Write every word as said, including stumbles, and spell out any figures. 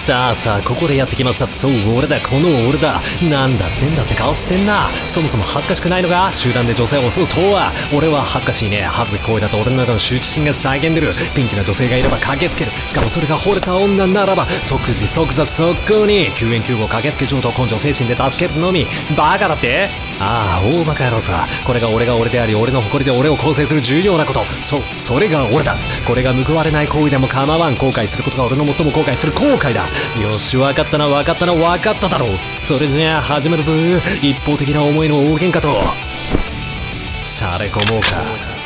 さあさあ、ここでやってきました。そう、俺だ、この俺だ。なんだってんだって顔してんな。そもそも恥ずかしくないのか、集団で女性を襲うとは。俺は恥ずかしいね。恥ずべき行為だと俺の中の羞恥心が叫んでる。ピンチな女性がいれば駆けつける。しかもそれが惚れた女ならば即時即座即行に救援救護駆けつけ上等根性精神で助けるのみ。バカだって。ああ、大バカ野郎さ。これが俺が俺であり、俺の誇りで俺を構成する重要なこと。そう、それが俺だ。これが報われない行為でも構わん。後悔することが俺の最も後悔する後悔だ。よし、分かったな分かったな分かっただろう。それじゃあ始めるぞ。一方的な思いの大喧嘩としゃれ込もうか。